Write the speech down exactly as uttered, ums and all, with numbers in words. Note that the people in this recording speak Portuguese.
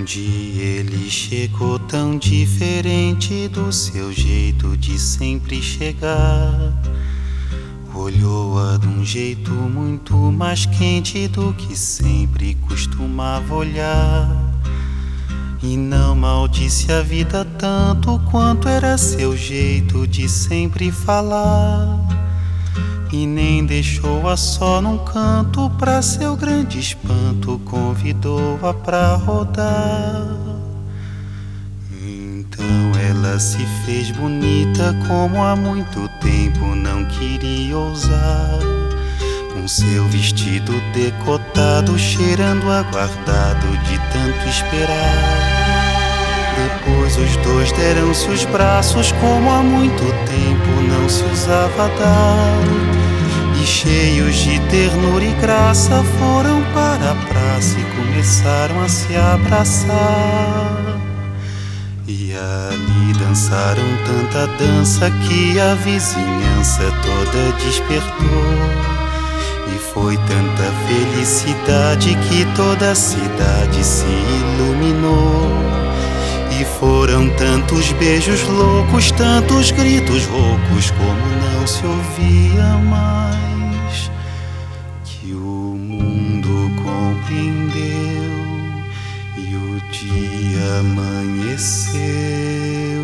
Um dia ele chegou tão diferente do seu jeito de sempre chegar. Olhou-a de um jeito muito mais quente do que sempre costumava olhar. E não maldisse a vida tanto quanto era seu jeito de sempre falar. E nem deixou-a só num canto, pra seu grande espanto convidou-a pra rodar. Então ela se fez bonita como há muito tempo não queria ousar, com seu vestido decotado cheirando aguardado de tanto esperar. Depois os dois deram-se os braços como há muito tempo não se usava dar, e cheios de ternura e graça foram para a praça e começaram a se abraçar. E ali dançaram tanta dança que a vizinhança toda despertou. E foi tanta felicidade que toda a cidade se iluminou. E foram tantos beijos loucos, tantos gritos roucos, como não se ouvia mais, que o mundo compreendeu e o dia amanheceu.